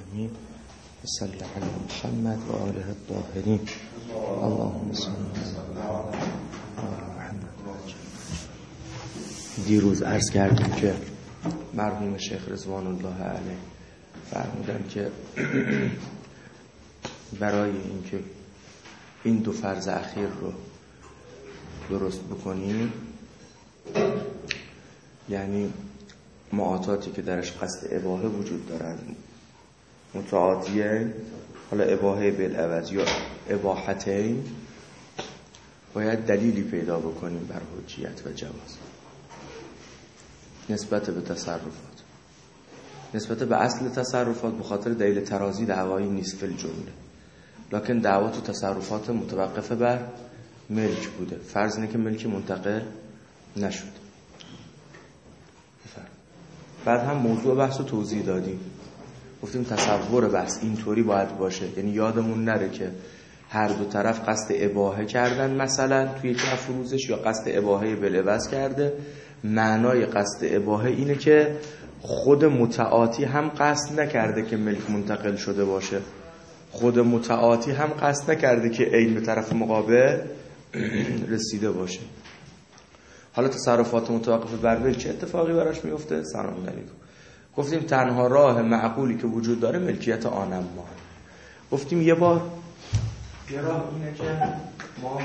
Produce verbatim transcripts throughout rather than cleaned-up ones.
العالمين صلی علی محمد و آله الطاهرین اللهم صل علی محمد. دیروز عرض کردیم که مرحوم شیخ رضوان الله علیه فرمودن که برای اینکه این دو فرض اخیر رو درست بکنیم، یعنی معاطاتی که درش قصد اباحه وجود دارن متعاطیه، حالا اباحه بالعوض یا اباحتین، باید دلیلی پیدا بکنیم بر حجیت و جواز نسبت به تصرفات. نسبت به اصل تصرفات به خاطر دلیل ترازی دعوایی نیست فی الجمله، لکن دعوا تو تصرفات متوقفه بر ملک بوده. فرض اینه که ملک منتقل نشد. بعد هم موضوع بحث رو توضیح دادیم، گفتیم تصور بحث اینطوری باید باشه، یعنی یادمون نره که هر دو طرف قصد اباحه کردن، مثلا توی یک افروزش، یا قصد اباحه بالعوض کرده. معنای قصد اباحه اینه که خود متعاطی هم قصد نکرده که ملک منتقل شده باشه، خود متعاطی هم قصد نکرده که عین به طرف مقابل رسیده باشه. حالا تصرفات متوقف بر ملک چه اتفاقی براش میفته؟ سلام علیکم. گفتیم تنها راه معقولی که وجود داره ملکیت آنم ما. گفتیم یه بار یه راه اینه که ما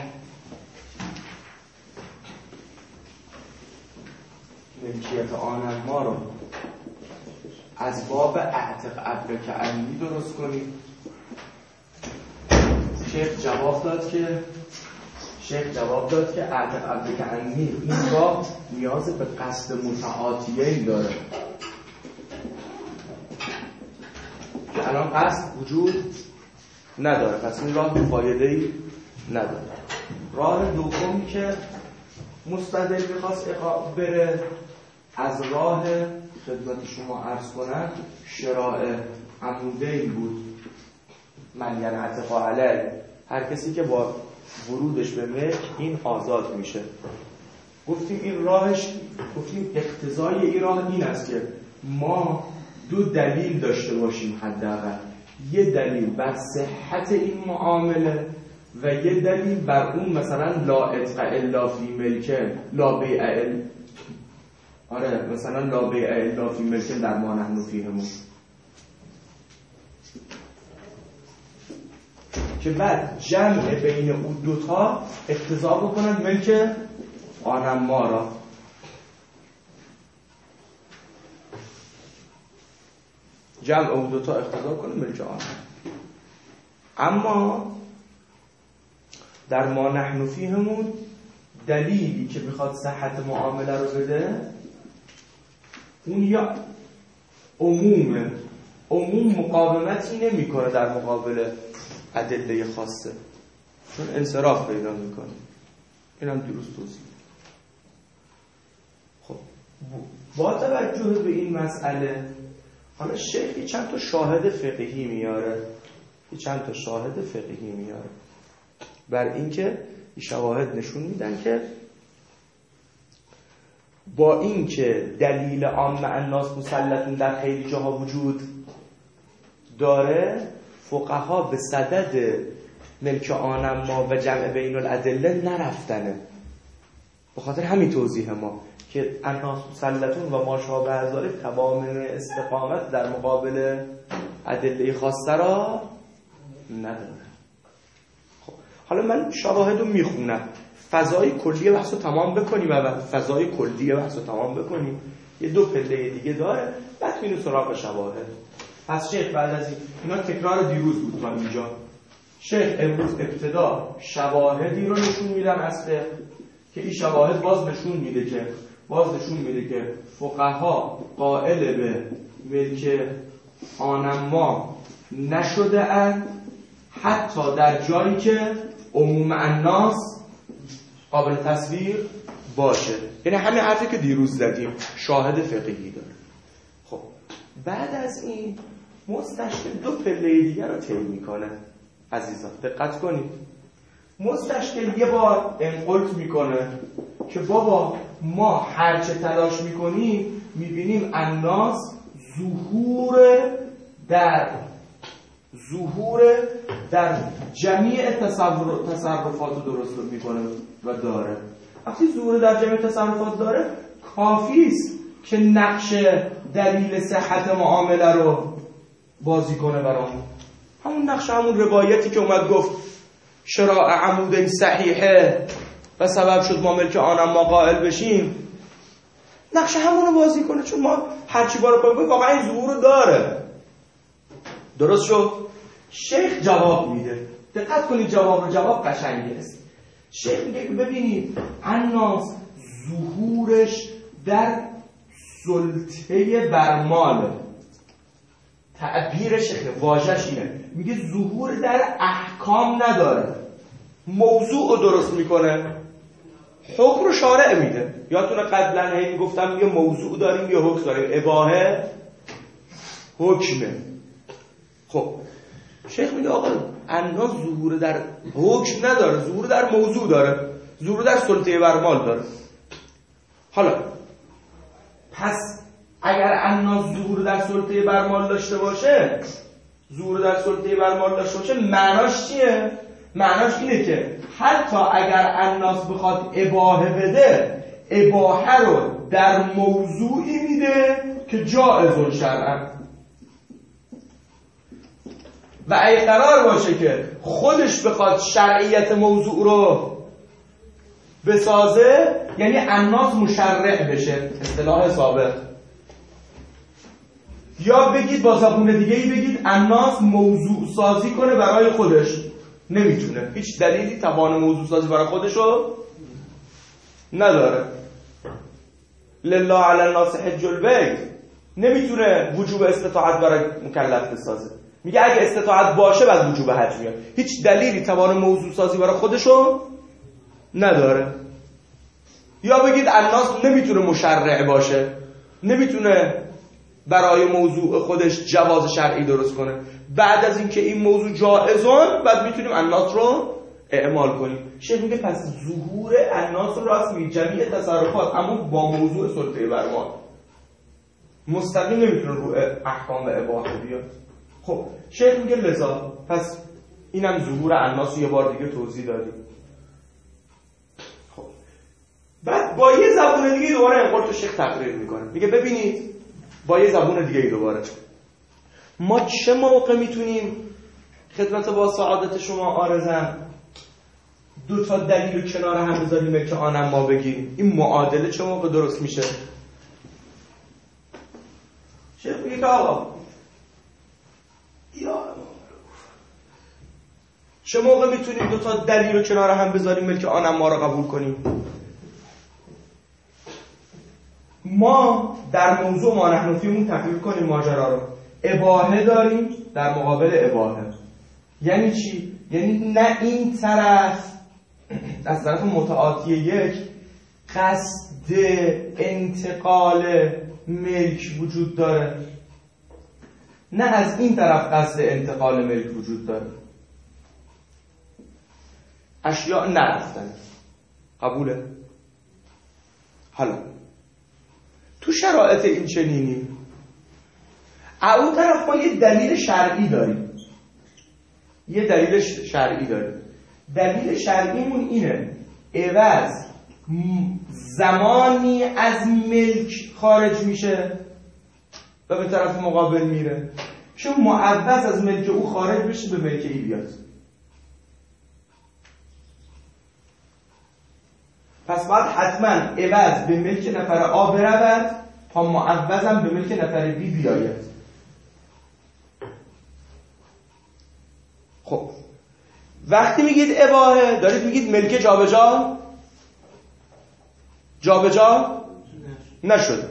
ملکیت آنم ما رو از باب اعتق عبد کعنی درست کنیم. شیخ جواب داد که شیخ جواب داد که اعتق عبد کعنی این راه نیاز به قصد متعاطیه داره که الان قصد وجود نداره، پس این راه فایده‌ای نداره. راه دومی که مستدل می‌خواست بره از راه خدمت شما عرض کنم شراع عموده‌ای بود، من یعنی اعتقا علیه، هر کسی که با ورودش به ملک این آزاد میشه. گفتیم این راهش، گفتیم اقتضای این راه این است که ما دو دلیل داشته باشیم حداقل، یه دلیل بر صحت این معامله و یه دلیل بر اون مثلا لا اتق الا فی ملکه لا بیع ال آره مثلا لا بیع الا فی ملکه در ما نحن فیهمون، که بعد جمع بین اون دوتا اقتضا بکنن ملک آنم ما را. جمع اون دوتا اقتضا کنه ملک آنم. اما در ما نحن فیهمون دلیلی که میخواد صحت معامله رو بده اون یا عمومه، عموم مقاومتی نمی کنه در مقابل ادله خاصه، چون انصراف پیدا میکنه. اینم درست توضیح. خب با توجه به این مسئله حالا شیخ چند تا شاهد فقهی میاره، چند تا شاهد فقهی میاره بر اینکه این شواهد نشون میدن که با اینکه دلیل عام الناس مسلطون در خیلی جاها وجود داره، فقها به صدد ملک آنم ما و جمع بین الادله نرفتنه. به خاطر همین توضیح ما که الناس مسلطون و ما شابه ذالک توامن استقامت در مقابل ادله خاصه را نداره. خب حالا من شواهد رو میخونم، فضای کلی بحث رو تمام بکنیم و فضای کلی بحث رو تمام بکنیم، یه دو پله دیگه داره، بعد میریم سراغ شواهد. پس شیخ بعد از این اینا تکرار دیروز بود تا اینجا، شیخ امروز ابتدا شواهدی رو نشون میدن اصله که این شواهد باز نشون میده که باز نشون میده که فقها قائل به ملک آنم ما نشده اند، حتی در جایی که عموم الناس قابل تصویر باشه. یعنی همین حرفی که دیروز زدیم شاهد فقهی داره. خب بعد از این مستشکل دو پله دیگر رو طی میکنه. عزیزان دقت کنید، مستشکل یه بار انقلت میکنه که بابا ما هرچه تلاش میکنیم میبینیم الناس ظهور در ظهور در جمیع تصور... تصرفات درست رو میکنه و داره. وقتی ظهور در جمیع تصرفات داره کافی است که نقش دلیل صحت معامله رو بازی کنه برامون. همون نقش، همون روایتی که اومد گفت شراء عمود صحیحه و سبب شد ما ملک آنم ما قائل بشیم، نقش همون رو بازی کنه، چون ما هرچی بارو کنیم واقعا این ظهور رو داره. درست شد؟ شیخ جواب میده، دقت کنید جواب رو، جواب قشنگی است. شیخ میگه که ببینید الناس ظهورش در سلطه برمال، تعبیر شیخ واژه‌ش اینه، میگه ظهور در احکام نداره، موضوع رو درست میکنه، حکم رو شارع میده. یادتونه قبلا هی گفتم یه موضوع داریم یه حکم داریم، اباحه حکمه. خب شیخ میگه آقا الناس ظهور در حکم نداره، ظهور در موضوع داره، ظهور در سلطه برمال داره. حالا پس اگر الناس ظهور در سلطه برمال داشته باشه، ظهور در سلطه برمال داشته باشه معناش چیه؟ معناش اینه که حتی اگر الناس بخواد اباحه بده، اباحه رو در موضوعی میده که جائز شرعاً. و اگه قرار باشه که خودش بخواد شرعیت موضوع رو بسازه، یعنی الناس مشرع بشه، اصطلاح سابق. یا بگید با زبون دیگه ای بگید الناس موضوع سازی کنه برای خودش، نمیتونه، هیچ دلیلی توان موضوع سازی برای خودشو نداره. لله علی الناس حج البیت، نمیتونه وجوب استطاعت برای مکلف بسازه. میگه اگه استطاعت باشه بعد وجوب حج میاد، هیچ دلیلی توان موضوع سازی برای خودشو نداره. یا بگید الناس نمیتونه مشرع باشه، نمیتونه برای موضوع خودش جواز شرعی درست کنه، بعد از اینکه این موضوع جائزون بعد میتونیم الناس رو اعمال کنیم. شیخ میگه پس ظهور الناس رو راست میگه، جمیع تصرفات اما با موضوع سلطه برمال مستقیم نمیتونه رو احکام و اباحه بیاد. خب شیخ میگه لذا پس اینم ظهور الناس رو یه بار دیگه توضیح دادیم. خب بعد با یه زبون دیگه دوباره این قول تو شیخ تقریر میکنه، میگه ببینید با یه زبون دیگه دوباره ما چه موقع میتونیم خدمت با سعادت شما عارضم دو تا دلیل رو کنار هم بذاریم که آنم ما بگیم، این معادله چه موقع درست میشه؟ شیخ میگه که آقا یا چه موقع میتونیم دو تا دلیل رو کنار هم بذاریم که آنم ما رو قبول کنیم؟ ما در موضوع ما نحن فیمون تفریق کنیم ماجرا رو، اباحه داریم در مقابل اباحه. یعنی چی؟ یعنی نه این طرف از طرف متعاطی یک قصد انتقال ملک وجود داره، نه از این طرف قصد انتقال ملک وجود داره. اشیاء نرفتن، قبوله؟ حالا تو شرایط این چنینی اون طرف ما یه دلیل شرعی داریم، یه دلیل شرعی داریم. دلیل شرعیمون اینه عوض زمانی از ملک خارج میشه و به طرف مقابل میره که معوض از ملک او خارج بشه به ملک ای بیاد. پس باید حتما عوض به ملک نفر آ برود تا معوضم به ملک نفر بی بیاید. خب وقتی میگید اباحه دارید میگید ملک جابجا جابجا نشده.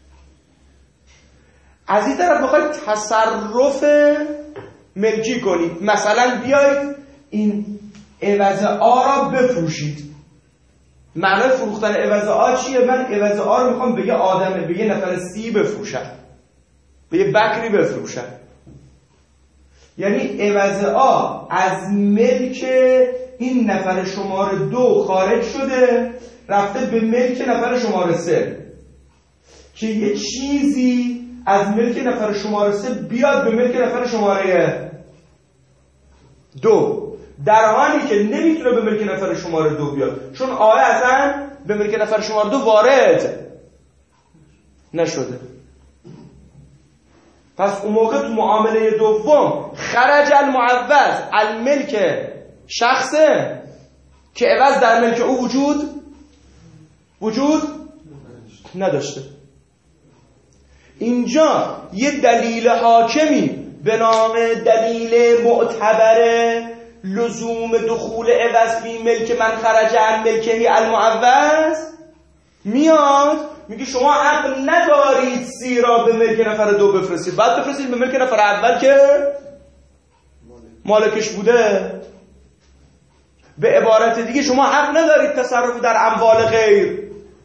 از این طرف بخواید تصرف ملکی کنید، مثلا بیایید این عوض آ را بفروشید. معنای فروختن عوض آ چیه؟ من عوض آ رو میخوام به یه آدم، به یه نفر سی بفروشم، به یه بکری بفروشم. یعنی عوض آ از ملک این نفر شماره دو خارج شده رفته به ملک نفر شماره سه، که یه چیزی از ملک نفر شماره سه بیاد به ملک نفر شماره دو در حالی که نمیتونه به ملک نفر شماره دو بیاد، چون آیه اصلا به ملک نفر شماره دو وارد نشده. پس اون موقع تو معامله دوم خرج المعوض الملک شخصه که عوض در ملک او وجود وجود نداشته. اینجا یه دلیل حاکمی به نام دلیل معتبر لزوم دخول عوض فی ملک من خرج عن ملکه المعوض میاد، میگه شما حق ندارید زیرا به ملک نفر دو بفرستید، بعد بفرستید به ملک نفر اول که مالکش بوده. به عبارت دیگه شما حق ندارید تصرف در اموال غیر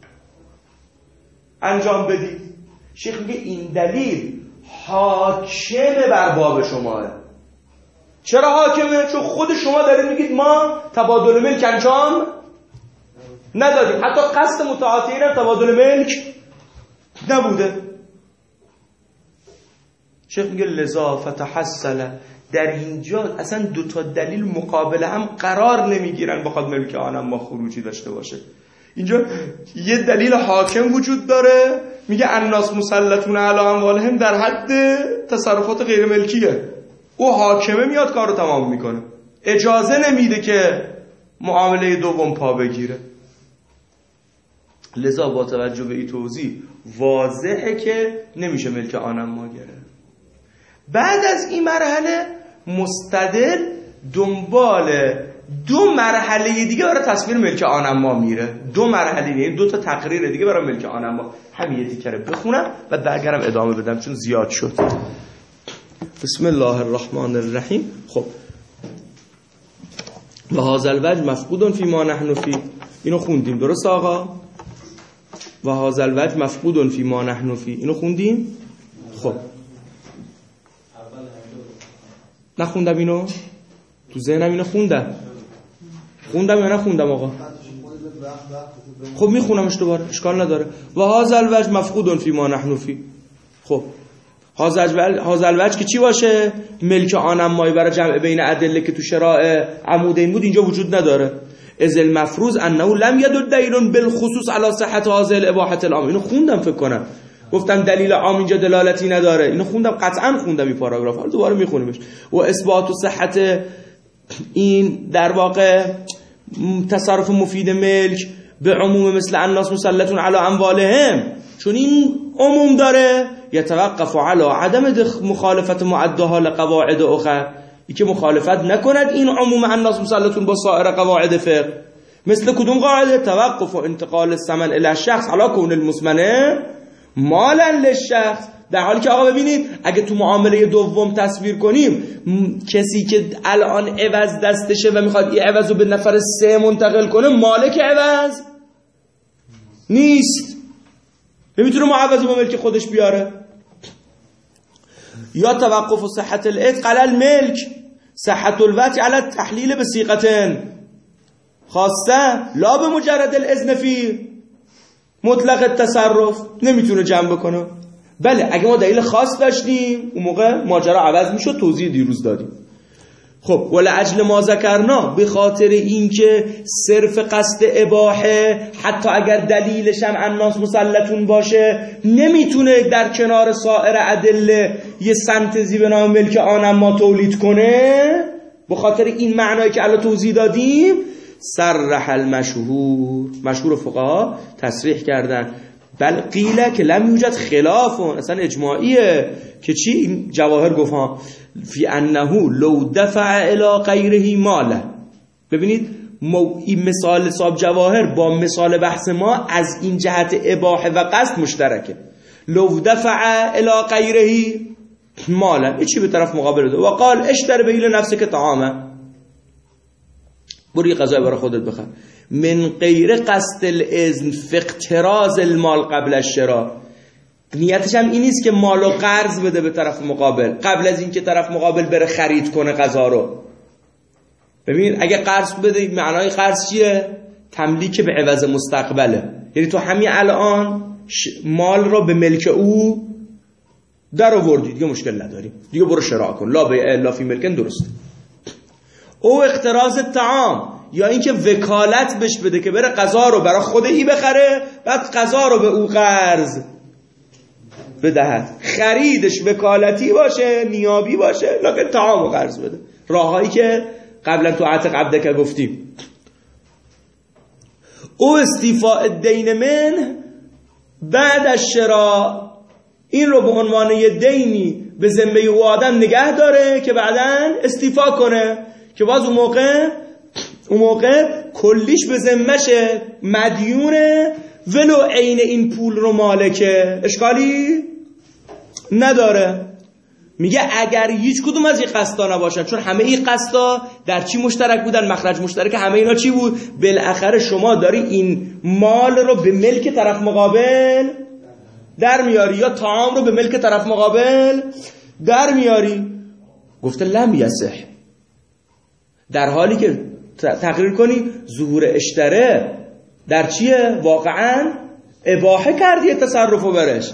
انجام بدید. شیخ میگه این دلیل حاکمه بر باب شماه. چرا حاکمه؟ چون خود شما دارید میگید ما تبادل ملک انجام ندادیم، حتی قصد متعاطیین هم تبادل ملک نبوده. شیخ میگه لذا فتحصل، در اینجا اصلا دو تا دلیل مقابل هم قرار نمیگیرن بخواد ملک آنم ما خروجی داشته باشه. اینجا یه دلیل حاکم وجود داره میگه الناس مسلطون علی اموالهم در حد تصرفات غیر ملکیه، او حاکمه میاد کار رو تمام میکنه، اجازه نمیده که معامله دوم پا بگیره. لذا با توجه به این توضیح واضحه که نمیشه ملک آنم ما گره. بعد از این مرحله مستدل دنبال دو مرحله دیگه برای تصویر ملک آنم ما میره. دو مرحله دیگه، دو تا تقریر دیگه برای ملک آنم ما. همین یه تیکره بخونم و درگرم ادامه بدم چون زیاد شد. بسم الله الرحمن الرحیم. خب و هذا الوجه مفقود فی ما نحن فی، اینو خوندیم درست آقا؟ و هذا الوجه مفقود فی ما نحن فی، اینو خوندیم؟ خب نخوندم اینو؟ تو ذهنم اینو خوندم خوندم یا نخوندم آقا؟ خب میخونمش دوباره، اشکال نداره. و هذا الوجه مفقود فی ما نحن فی. خب هذا الوجه که چی باشه؟ ملک آنم مایی برای جمع بین ادله که تو شراع عمودین بود اینجا وجود نداره. از المفروض انه لم يدل دلیل بالخصوص على صحت هذه الاباحه العام. اینو خوندم فکر کنم، گفتم دلیل عام اینجا دلالتی نداره. اینو خوندم، قطعا خوندم این پاراگراف رو، دوباره میخونیمش. و اثبات و صحت این در واقع تصرف مفید ملک به عموم مثل الناس مسلطون علی اموالهم، چون این عموم داره، یتوقف علی عدم مخالفت معدها لقواعد اخرى، ای که مخالفت نکند این عموم الناس مسلطون با سایر قواعد فقه. مثل کدوم قاعده؟ توقف و انتقال الثمن الی الشخص علی کون المثمنه مالا للشخص. در حالی که آقا ببینید اگه تو معامله دوم تصویر کنیم کسی که الان عوض دستشه و میخواد این عوض رو به نفر سه منتقل کنه مالک عوض نیست، نمیتونه معوض رو به ملک خودش بیاره. یا توقف و صحت العتق علی الملک، صحت الوطی علی التحلیل به صیغتن خاصه لا به مجرد الاذن فی مطلق التصرف، نمیتونه جمع بکنه. بله اگه ما دلیل خاص داشتیم اون موقع ماجرا عوض میشد، توضیح دیروز دادیم. خب ولعجل ما ذکرنا، به خاطر اینکه صرف قصد اباحه حتی اگر دلیلش هم الناس مسلطون باشه نمیتونه در کنار سایر ادله یه سنتزی به نام ملک آنم ما تولید کنه. به خاطر این معنایی که الان توضیح دادیم صرح المشهور، مشهور فقها تصریح کردن بل قیله که لم یوجد خلافون، اصلا اجماعیه که چی؟ این جواهر گفت ها فی انه لو دفع الی غیره ماله. ببینید این مثال صاحب جواهر با مثال بحث ما از این جهت اباحه و قصد مشترکه. لو دفع الی غیره ماله، این چی به طرف مقابل ده و قال اشتر به نفسه که طعامه، بری غذای برای خودت بخر من غیر قصد الاذن فی اقتراض المال قبل الشراء. نیتش هم این نیست که مالو قرض بده به طرف مقابل قبل از اینکه طرف مقابل بره خرید کنه غذا رو. ببین اگه قرض بده معنای قرض چیه؟ تملیک به عوض مستقبله، یعنی تو همین الان مال رو به ملک او در آوردی، دیگه مشکل نداریم، دیگه برو شراء کن، لا بیع الا فی ملکن، درست. او اقتراض الطعام، یا اینکه وکالت بهش بده که بره غذا رو برای خودی بخره بعد غذا رو به او قرض بدهد. خریدش وکالتی باشه، نیابی باشه، لکن طعام رو قرض بده. راههایی که قبلا تو عتق عبدک گفتیم. او استیفاء الدین من بعد از شراء، این رو به عنوان یه دینی به ذمه او آدم نگه داره که بعداً استیفا کنه، که باز اون موقع اون موقع کلیش به ذمهشه، مدیونه، ولو عین این پول رو مالکه، اشکالی نداره. میگه اگر هیچ کدوم از این قصدا نباشن، چون همه این قصدا در چی مشترک بودن؟ مخرج مشترک همه اینا چی بود؟ بالاخره شما داری این مال رو به ملک طرف مقابل در میاری، یا طعام رو به ملک طرف مقابل در میاری. گفته لم یصح، در حالی که تقریر کنی ظهور اشتره در چیه؟ واقعا اباحه کردی تصرف و برش.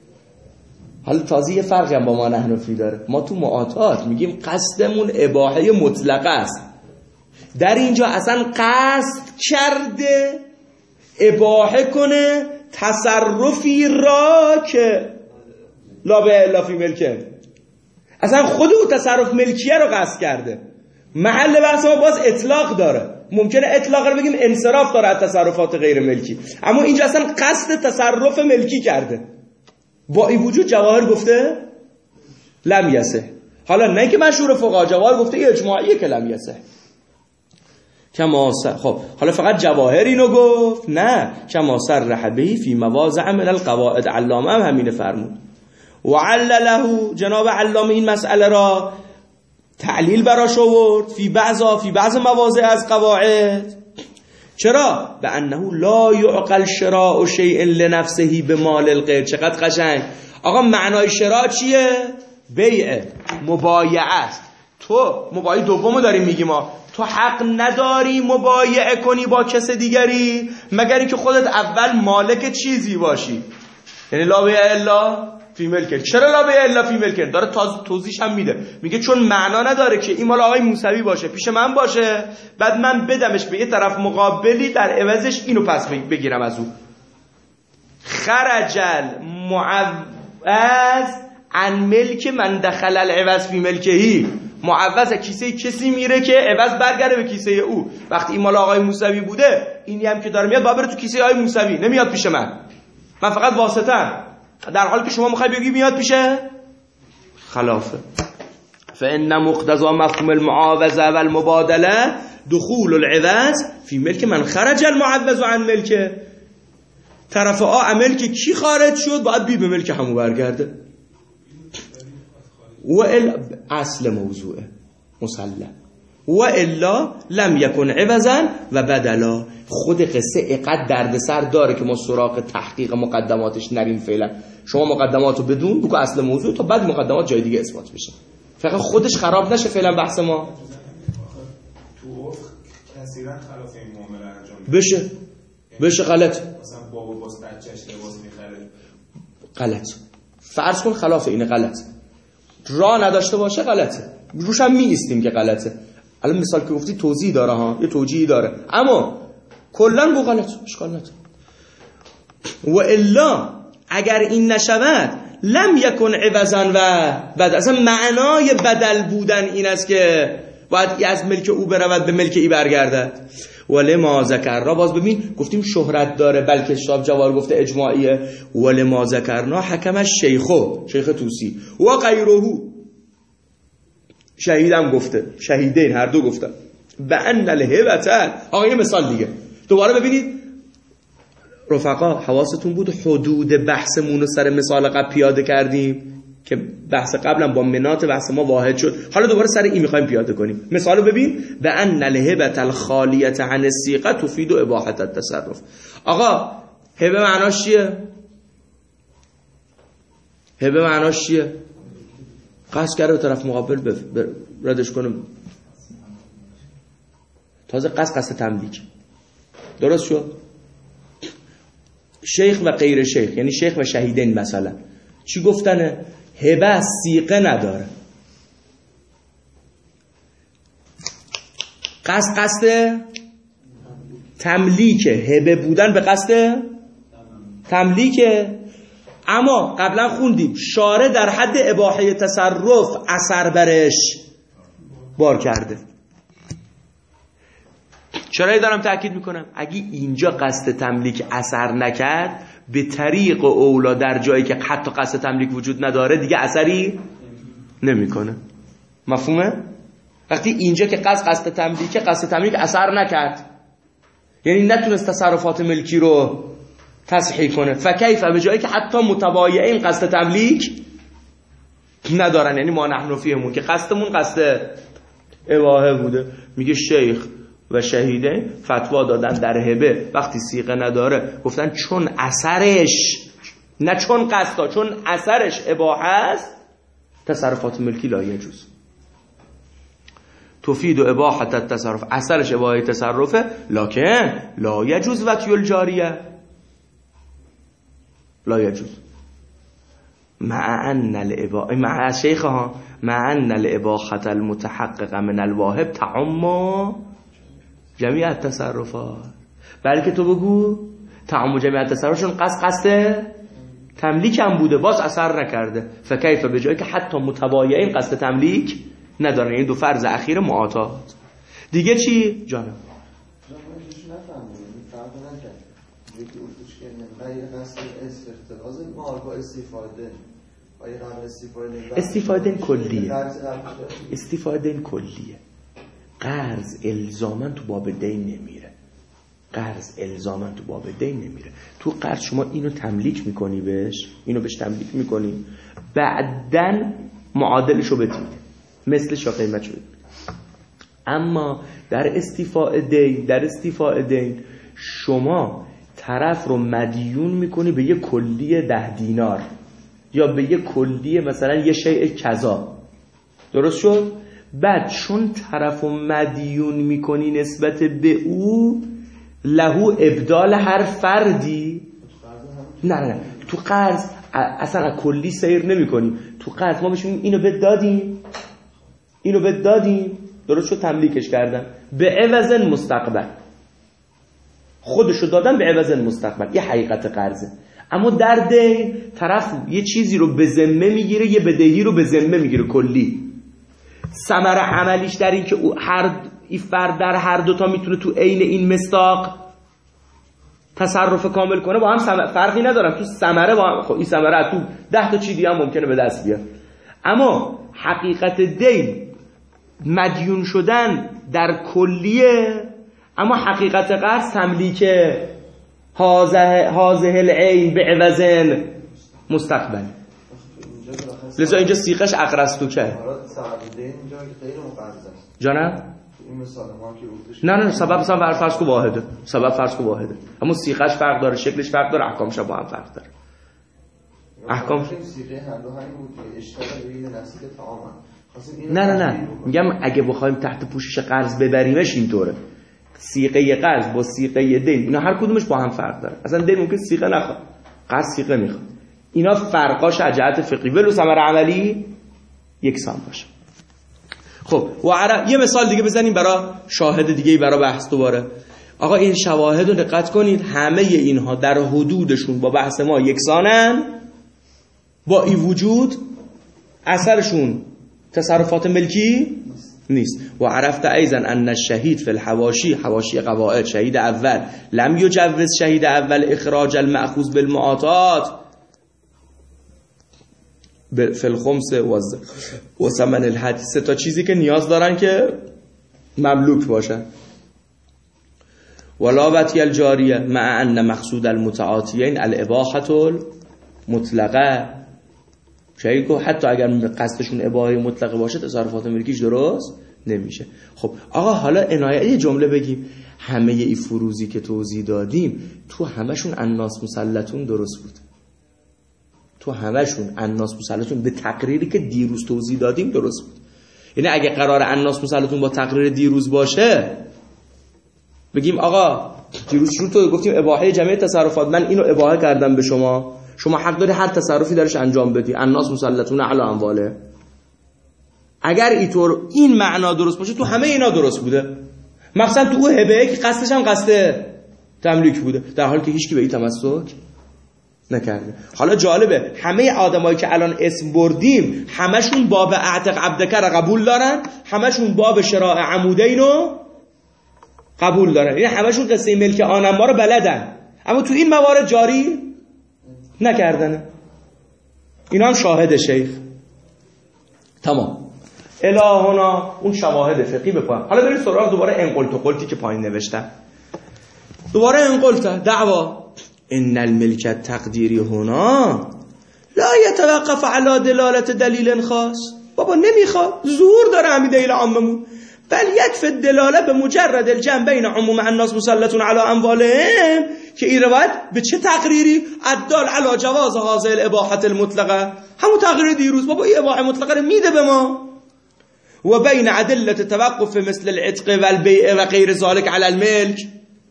حالا تازه یه فرقی هم با ما نحنفی داره. ما تو معاطات میگیم قصدمون اباحه مطلقه است، در اینجا اصلا قصد کرده اباحه کنه تصرفی را که لا به الا فی ملکه، اصلا خود او تصرف ملکیه رو قصد کرده. محل بحث ما باز اطلاق داره، ممکنه اطلاق رو بگیم انصراف داره از تصرفات غیر ملکی، اما اینجا اصلا قصد تصرف ملکی کرده. با این وجود جواهر گفته لم یصح. حالا نه که مشهور فقها، جواهر گفته اجماعیه که لم یصح. کما خب حالا فقط جواهر اینو گفت؟ نه، کما صرح به فی مواضع من القواعد. علامه هم همینه فرمود. و علله، جناب علامه این مسئله را تعلیل براش آورد فی بعضا فی بعض مواضع از قواعد. چرا؟ به انه لا یعقل شراء شیء لنفسه بمال الغیر. چقدر قشنگ. آقا معنای شراء چیه؟ بیع، مبایعه است. تو مبایعه دومو داریم میگیم ما، تو حق نداری مبایعه کنی با کس دیگری مگر اینکه خودت اول مالک چیزی باشی. یعنی لا بیع الا فی ملک. چرا لا بیع الا فی ملک؟ داره توضیحش هم میده، میگه چون معنا نداره که این مال آقای موسوی باشه، پیش من باشه، بعد من بدمش به یه طرف مقابلی، در عوضش اینو پس بگیرم از او. خرج المعوض عن ملک من دخل العوض فی ملکهی. معوض کیسه کسی میره که عوض برگرده به کیسه او. وقتی این مال آقای موسوی بوده، اینی هم که داره میاد باید بره تو کیسه آقای موسوی، نمیاد پیش من، من فقط واسطه‌ام. در حالی که شما میخوای بگی میاد پیشه خلافه. فإن مقتضى مفهوم المعاوضه و المبادله دخول العوض فی ملک من خرج المعوض عن ملکه. طرف آ ملک کی خارج شد باید بی به ملک همو برگرده. و اصل موضوعه مسلم. و الا لم یکن عوضا و بدلا. خود قصه اقدر دردسر داره که ما سراغ تحقیق مقدماتش نریم فعلا. شما مقدماتو بدون بگو اصل موضوع، تا بعد مقدمات جای دیگه اثبات بشه، فقط خودش خراب نشه فعلا بحث ما. تو کثیرا خلاف این معامله انجام بشه بشه غلط. مثلا بابا باز بچه‌اش لباس می‌خره، غلط. فرض کن خلاف اینه، غلط. راه نداشته باشه غلطه، روش هم می ایستیم که غلطه. الان مثال که گفتی توضیح داره ها، یه توجیهی داره، اما کلا گو غلط، اشکال نداره. و الا اگر این نشود لم یکن عوضا و بعد، اصلا معنای بدل بودن این است که باید از ملک او برود به ملک ای برگردد. ولما ذکرنا، باز ببین گفتیم شهرت داره، بلکه شاب جوار گفته اجماعیه. ولما ذکرنا حکم شیخو، شیخ توسی و غیره، شهیدم گفته، شهیدین هر دو گفتن به ان الهبه. آقا یه مثال دیگه دوباره ببینید رفقا، حواستون بود حدود بحثمون رو سر مثال قبل پیاده کردیم که بحث قبلا با منات بحث ما واحد شد. حالا دوباره سر این میخوایم پیاده کنیم. مثالو ببین، به ان الهبه الخالیه عن الصیغه تفید اباحه التصرف. آقا هبه معناش چیه؟ هبه معناش چیه؟ قصد کرده به طرف مقابل ردش کنه، تازه قصد قصد تملیک. درست شد؟ شیخ و غیر شیخ، یعنی شیخ و شهیدین مثلا چی گفتنه؟ هبه صیغه نداره. قصد قصد تملیک، هبه بودن به قصد تملیکه. اما قبلا خوندیم شارع در حد اباحه تصرف اثر برش بار کرده. چرا دارم تأکید میکنم؟ اگه اینجا قصد تملیک اثر نکرد، به طریق اولا در جایی که حتی قصد تملیک وجود نداره دیگه اثری نمیکنه. مفهومه؟ وقتی اینجا که قصد قصد تملیک قصد تملیک اثر نکرد، یعنی نتونست تصرفات ملکی رو تصحیح کنه، فکیف به جایی که حتی متبایعین قصد تملیک ندارن، یعنی ما نحن فیهمون که قصدمون قصد اباحه بوده. میگه شیخ و شهیدین فتوا دادن در هبه وقتی صیغه نداره، گفتن چون اثرش، نه چون قصدا، چون اثرش اباحه است، تصرفات ملکی لا یجوز. تفید و اباحت التصرف، اثرش اباحه تصرفه، لکن لا یجوز وطی الجاریه، لا یجوز. مع ان الاباحه مع شیخها مع ان الاباحه المتحقق من الواهب تعم جمیع التصرفات. بلکه تو بگو تعم جمیع التصرفات، چون قصد قصد تملیک هم بوده باز اثر نکرده. فکیف به جایی که حتی متبایعین قصد تملیک ندارن، این دو فرض اخیر معاطات. دیگه چی جانم؟ جانم نفهمیدم یکی اصولش که غیر قصد استفتراض ما با استفاده آیا قبل استفاده استفاده کلیه استفاده کلیه قرض الزامن تو باب دین نمیره. قرض الزامن تو باب دین نمیره. تو قرض شما اینو تملیک میکنی بهش، اینو بهش تملیک میکنی، بعدن معادلشو بهت میده، مثلش یا قیمتشو بهت میده. اما در استیفاء دین در استیفاء دین شما طرف رو مدیون میکنی به یه کلیه ده دینار یا به یه کلیه مثلا یه شیء کذا، درست شد؟ بعد چون طرف رو مدیون میکنی نسبت به او، لهو ابدال هر فردی. نه نه نه تو قرض اصلا کلی سیر نمی کنیم. تو قرض ما بهشون اینو بد دادیم اینو بد دادیم درست شد، تملیکش کردن به عوض مستقبل، خودشو دادن به عوض مستقبل، یه حقیقت قرضه. اما در دین طرف یه چیزی رو به ذمه میگیره، یه بدهی رو به ذمه میگیره کلی. ثمره عملیش در این که هر این فرد در هر دوتا میتونه تو عین این مصداق تصرف کامل کنه، با هم فرقی ندارن تو ثمره. با هم خب این ثمره تو ده تا چی دیگه هم ممکنه به دست بیاد. اما حقیقت دین مدیون شدن در کلیه، اما حقیقت قرض تملیک هازه هازه العین به عوض مستقبل. لذا اینجا سیغش اقرستو که جانم این مثال ما که گفتش نه نه سبب مثلا فرض کو واحده، سبب فرض کو واحده، اما سیغش فرق داره، شکلش فرق داره، احکامش با هم فرق داره. احکام سیغه هر دو همین بود که اشتغال بین نفسی که تماما. نه نه نه میگم اگه بخوایم تحت پوشش قرض ببریمش اینطوره، سیغه قرض با سیغه دین اینا هر کدومش با هم فرق داره. اصلا دین ممکن سیغه نخواد، قرض سیغه میخواد. اینا فرقاش از جهت فقهی ولو ثمره عملی یکسان باشه. خب و عرب... یه مثال دیگه بزنیم برای شاهد دیگه برای بحث دوباره. آقا این شواهد رو دقت کنید، همه اینها در حدودشون با بحث ما یکسانن، با این وجود اثرشون تصرفات ملکی نیست. و عرفت ایضا ان الشهید فی الحواشی، حواشی قواعد، شهید اول لم یجوز شهید اول اخراج المأخوذ بالمعاطات فی الخمس و ثمن الحدیث، سه تا چیزی که نیاز دارن که مملوک باشن. ولا وطی الجاریه مع ان مقصود المتعاطیین الاباحه المطلقه. شاید که حتی اگر قصدشون اباحه مطلقه باشه تصرفات ملکیش درست نمیشه. خب آقا حالا عنایت یه جمله بگیم، همه ای فروزی که توضیح دادیم تو همشون الناس مسلطون درست بود، تو همشون الناس مسلطون به تقریری که دیروز توضیح دادیم درست بود. یعنی اگه قرار الناس مسلطون با تقریر دیروز باشه، بگیم آقا دیروز شروع تو گفتیم اباحه جمعی تصرفات، من اینو اباحه کردم به شما، شما حق داری هر تصرفی درش انجام بدی، الناس مسلطون علی امواله. اگر اینطور این معنا درست باشه تو همه اینا درست بوده. مثلا تو او هبه که قصدش هم قصد تملیک بوده، در حالی که هیچکی به این تمسک نکرده. حالا جالبه همه آدمایی که الان اسم بردیم همشون باب اعتق عبدک رو قبول دارن، همشون باب شراء عمودین رو قبول دارن، یعنی همشون قصه ملک آنما رو بلدن، اما تو این موارد جاری نکردن. اینا هم شاهد شیخ. تمام. الهنا اون شواهد فقهی بپایم. حالا بریم سراغ دوباره انقلت و قلتی که پایین نوشتن. دوباره انقلت دعوا ان الملک التقدیری هنا لا يتوقف على دلالت دلیل خاص. بابا نمیخواد، ظهور داره همین دلیل عاممون، بل یکفی الدلاله به مجرد الجمع بین عموم الناس مسلط علی اموالهم، که این روایت به چه تقریری؟ الدال علی جواز هذه الاباحه المطلقه، همون تقریر دیروز. بابا این اباحه مطلقه رو میده به ما. و بین ادله توقف مثل العتق و البیع و غیر ذلك علی الملک.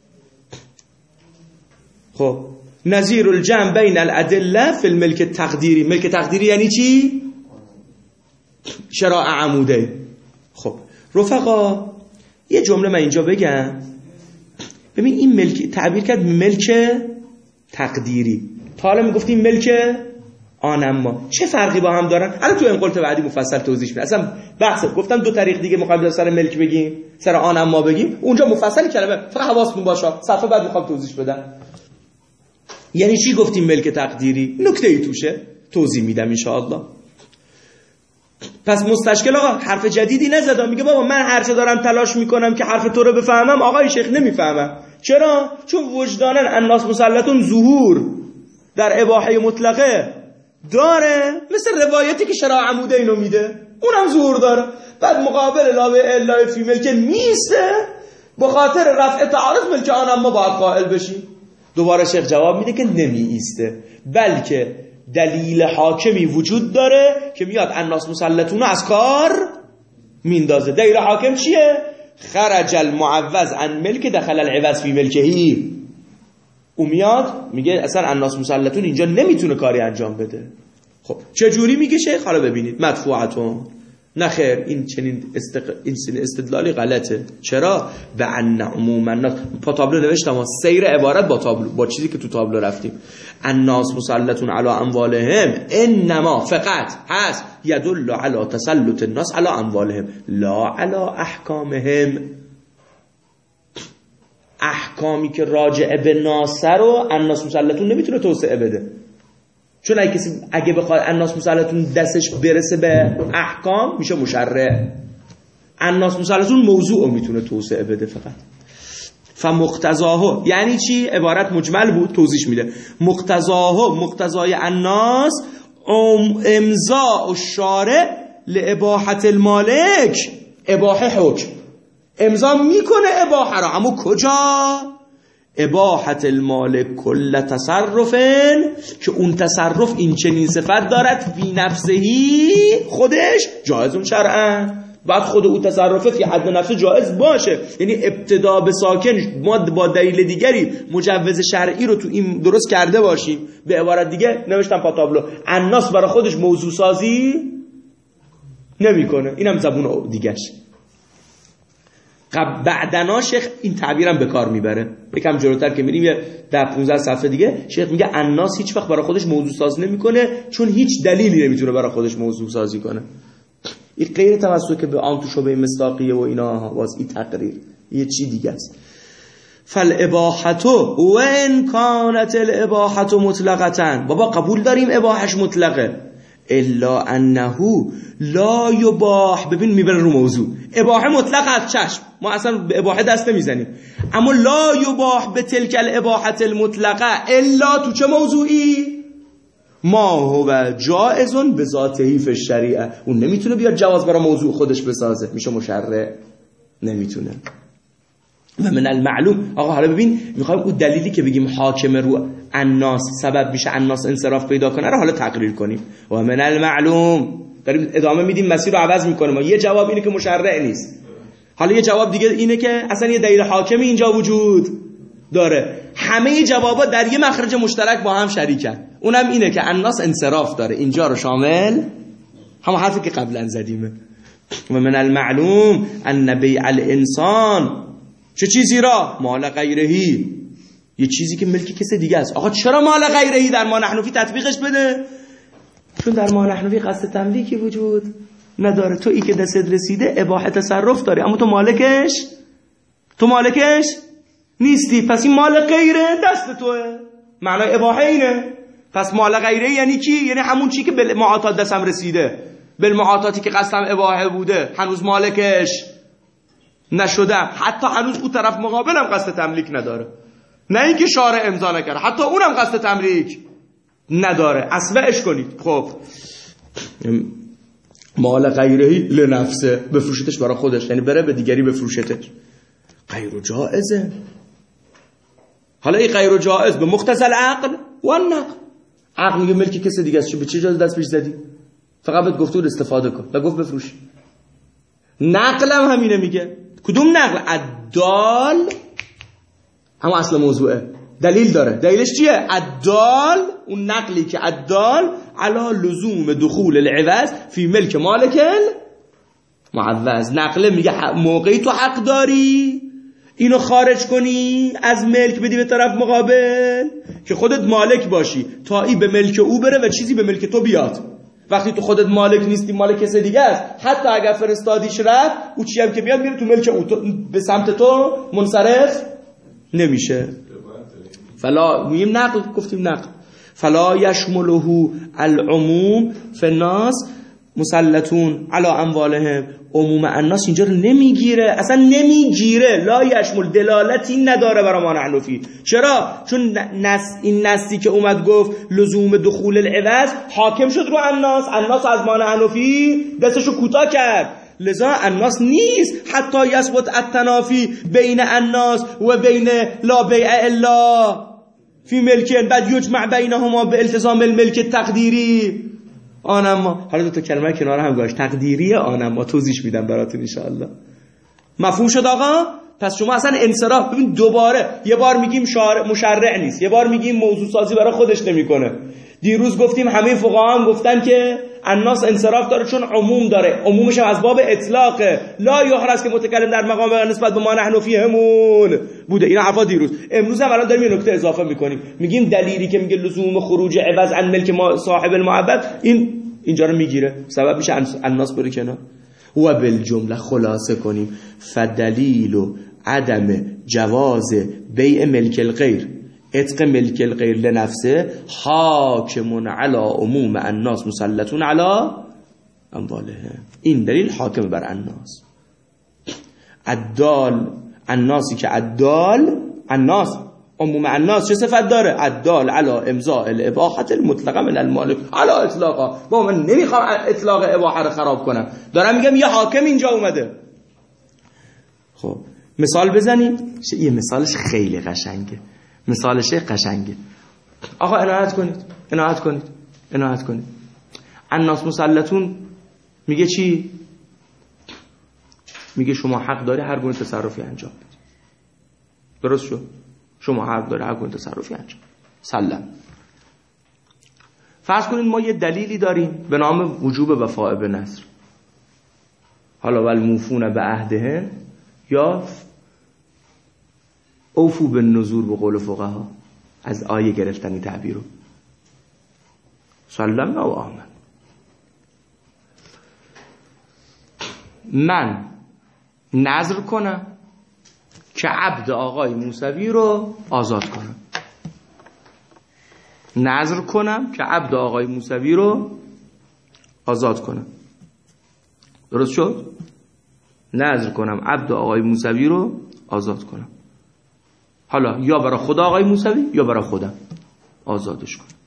خب نظیر الجمع بین الادله فی الملک التقدیری. ملک تقدیری یعنی چی؟ شراء عموده. خب رفقا یه جمله من اینجا بگم. ببین این ملک تعبیر کرد ملک تقدیری، تا حالا میگفتیم ملک آنما، چه فرقی با هم دارن؟ الان تو انقلت بعدی مفصل توضیح میدم. اصلا بحث گفتم دو طریق دیگه مقابل سر ملک بگیم، سر آنما بگیم، اونجا مفصل کلمه، فقط حواستون باشه. صفحه بعد میخوام توضیح بدم یعنی چی گفتیم ملک تقدیری، نکته ای توشه توضیح میدم ان شاء الله. پس مستشکل آقا حرف جدیدی نزدم، میگه بابا من هرچه دارم تلاش میکنم که حرف تو رو بفهمم، آقای شیخ نمیفهمم. چرا؟ چون وجدانن الناس مسلطون ظهور در اباحه مطلقه داره، مثل روایتی که شراء عموده اینو میده، اونم ظهور داره. بعد مقابل لا الا فی ملک میسته، به خاطر رفع تعارض ملک آنم ما باید قائل بشیم. دوباره شیخ جواب میده که نمی ایسته، بلکه دلیل حاکمی وجود داره که میاد الناس مسلطون از کار میندازه. دلیل حاکم چیه؟ خرج المعوض عن ملک دخل العوض فی ملکهی. او میاد میگه اصلا الناس مسلطون اینجا نمیتونه کاری انجام بده. خب چه جوری میگه شیخ؟ حالا ببینید. مدفوعتون نه خیر، این چنین استق... این استدلالی غلطه. چرا؟ به ان عموم الناس، با تابلو نوشتم سیر عبارت با تابلو، با چیزی که تو تابلو رفتیم. الناس مسلطون علی اموالهم انما فقط هست یدل علی تسلط الناس علی اموالهم لا علی احکامهم. احکامی که راجع به ناسه رو الناس مسلطون نمیتونه توسعه بده، چون اگه کسی اگه بخواد الناس مسلطون دستش برسه به احکام میشه مشرع. الناس مسلطون موضوع رو میتونه توسعه بده فقط. فمقتضاه یعنی چی؟ عبارت مجمل بود، توضیح میده. مقتضاه مقتضای الناس امضاء الشارع لاباحه المالک. اباحه حکم امضا میکنه اباحه را، اما کجا؟ اباحت المال کل تصرفن، که اون تصرف این چنین صفت دارد فی نفسهی، خودش جایزون شرعا، بعد خود اون تصرفه فی حد نفسه جایز باشه. یعنی ابتدا به ساکن ما با دلیل دیگری مجوز شرعی رو تو این درست کرده باشیم. به عبارت دیگه نوشتم پا تابلو، الناس برای خودش موضوع سازی نمیکنه. اینم زبون دیگهش. بعدنا شیخ این تعبیرم به کار میبره. یکم جلوتر که میریم یه در پانزده صفحه دیگه شیخ میگه الناس هیچ وقت برای خودش موضوع سازی نمیکنه، چون هیچ دلیلی نمیتونه برای خودش موضوع سازی کنه. این غیر توسط که به آن تو شبه مصداقیه و اینا، باز این تقریر یه چی دیگه است. فالاباحتو و ان کانت الاباحه مطلقه، بابا قبول داریم اباحش مطلقه، الا انه لا یباح. ببین میبره رو موضوع. اباحه مطلق از چشم، ما اصلا به اباحه دست نمیزنیم، اما لا یباح به تلک الاباحه المطلقه الا تو چه موضوعی؟ ما هو جائزون به ذاته فی الشریعه. اون نمیتونه بیاد جواز برای موضوع خودش بسازه، میشه مشرع، نمیتونه. و من المعلوم، آقا حالا ببین میخوایم اون دلیلی که بگیم حاکم رو الناس سبب میشه الناس انصراف پیدا کنه رو حالا تقریر کنیم. و من المعلوم داریم ادامه میدیم، مسیر رو عوض میکنیم. ما یه جواب اینه که مشرع نیست، حالا یه جواب دیگه اینه که اصلا یه دلیل حاکمی اینجا وجود داره. همه جوابا در یه مخرج مشترک با هم شریکن، اونم اینه که الناس انصراف داره. اینجا رو شامل همون حرفی که قبلا زدیمه. و من المعلوم ان بیع الانسان چه چیزی را؟ مال غیرهی، یه چیزی که ملک کسی دیگه است. آقا چرا مال غیرهی در ما نحنفی تطبیقش بده؟ چون در ما نحنفی قصد تملیکی وجود نداره. تو ای که دستت رسیده اباحه تصرف داری، اما تو مالکش تو مالکش نیستی، پس این مال غیره دست توه. معنای اباحه اینه. پس مال غیره یعنی کی؟ یعنی همون چی که به معاطات دستم رسیده، به معاطاتی که قصدم اباحه بوده، هنوز مالکش نشدم، حتی هنوز اون طرف مقابلم قصد تملیک نداره. نه اینکه شارع امضا نکرده، حتی اونم قصد تملیک نداره. اصبعش کنید. خب مال غیرهی لنفسه، بفروشتش برای خودش، یعنی بره به دیگری بفروشتش. غیر جائزه. حالا این غیر جائز به مقتضی العقل و النقل. عقل میگه ملک کسی دیگه است، به چه اجازه دست پیش زدی؟ فقط بهت گفت استفاده کن و گفت بفروش. نقل هم همینه میگه. کدوم نقل؟ عدال، اما اصل موضوعه، دلیل داره. دلیلش چیه؟ عدال، اون نقلی که عدال علی لزوم دخول العوض فی ملک مالک معوض. نقله میگه موقعی تو حق داری اینو خارج کنی از ملک بدی به طرف مقابل که خودت مالک باشی، تا ای به ملک او بره و چیزی به ملک تو بیاد. وقتی تو خودت مالک نیستی، مالک کسی دیگه است، حتی اگر فرستادیش رفت، او چی هم که بیاد میره تو ملک او، تو به سمت تو منصرف نمیشه. فلا میگیم نقل، گفتیم نقل. فلا یشمله العموم فالناس مسلطون علی اموالهم. عموم الناس اینجا رو نمیگیره، اصلا نمیگیره. لا یشمل، دلالتی نداره برای ما نحنفی. چرا؟ چون نس این نسی که اومد گفت لزوم دخول العوض حاکم شد رو الناس. الناس از ما نحنفی دستشو کوتاه کرد، لذا الناس نیست حتی یثبت التنافی بین الناس و بین لا بیع الا فی ملکن بعد یجمع بینهما به التزام الملک تقدیری. آنما حالا دو تا کلمه کنار هم گذاشت، تقدیری آنما، توضیح میدم براتون ان شاء الله. مفهوم شد آقا؟ پس شما اصلا انصراف ببین، دوباره یه بار میگیم شارع مشرع نیست، یه بار میگیم موضوع سازی برای خودش نمیکنه. دیروز گفتیم همه فقها هم گفتن که الناس انصراف داره چون عموم داره، عمومش هم از باب اطلاقه، لا یحرز که متکلم در مقام نسبت به ما نحن فیهمون بوده. این حرفا دیروز. امروز هم الان داریم یه نکته اضافه میکنیم، میگیم دلیلی که میگه لزوم خروج عوض عن ملک ما صاحب المعبد، این اینجا رو میگیره، سبب میشه الناس بره کنار. و بالجمله خلاصه کنیم، فدلیل و عدم جواز بیع ملک الغیر، اتق ملک الغیر لنفسه، حاکمون علی عموم الناس مسلطون علی اموالهم. این دلیل حاکم بر الناس. عدال، الناسی که عدال، الناس عموم الناس چه صفت داره؟ عدال علی امضاء الاباحه المطلقه من المالک علی اطلاقا. با من نمیخوام اطلاق اباحه رو خراب کنم، دارم میگم یه حاکم اینجا اومده. خب مثال بزنیم. یه مثالش خیلی قشنگه، مثالش قشنگه. آقا عنایت کنید، عنایت کنید، عنایت کنید. الناس مسلطون میگه چی؟ میگه شما حق داری هر گونه تصرفی انجام بدی. درست شد؟ شما حق داری هر گونه تصرفی انجام. سلام. فرض کنید ما یه دلیلی داریم به نام وجوب وفاء به نذر. حالا والموفون به عهدهم یا اوفو به نذور به قول فقها، از آیه گرفتن این تعبیر رو. سلام و آمن. من نذر کنم که عبد آقای موسوی رو آزاد کنم. نذر کنم که عبد آقای موسوی رو آزاد کنم. درست شد؟ نذر کنم عبد آقای موسوی رو آزاد کنم. حالا یا برای خدا آقای موسوی یا برای خودم آزادش کنم.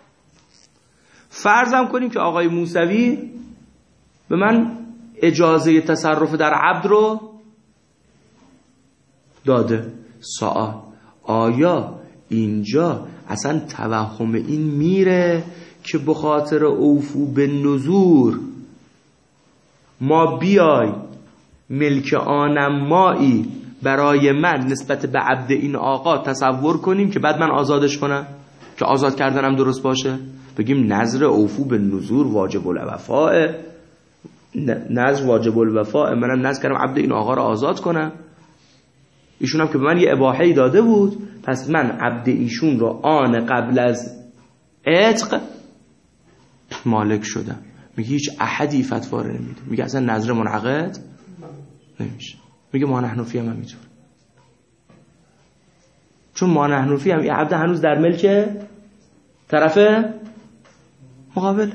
فرضم کنیم که آقای موسوی به من اجازه تصرف در عبد رو داده. سوال، آیا اینجا اصلا توهم این میره که به خاطر اوفو به نذور ما بیای ملک آنم مایی برای من نسبت به عبد این آقا تصور کنیم که بعد من آزادش کنم که آزاد کردنم درست باشه؟ بگیم نذر اوفو به نذور واجب الوفاء، نذر واجب الوفاء، منم نذر کردم عبد این آقا رو آزاد کنم. ایشون هم که به من یه اباحه‌ای داده بود، پس من عبد ایشون رو آن قبل از عتق مالک شدم. میگه هیچ احدی فتوا رو نمیده، میگه اصلا نظر منعقد نمیشه. میگه ما حنفی هم همینطور، چون ما حنفی هم این عبد هنوز در ملک طرف مقابل،